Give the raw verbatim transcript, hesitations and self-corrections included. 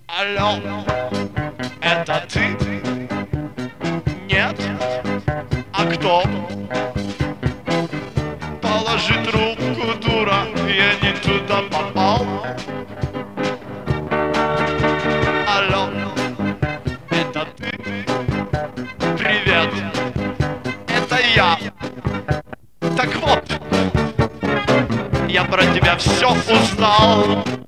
Алло, это ты? Нет? А кто? Положи трубку, дура, я не туда попал. Алло, это ты? Привет, это я. Так вот, я про тебя все узнал.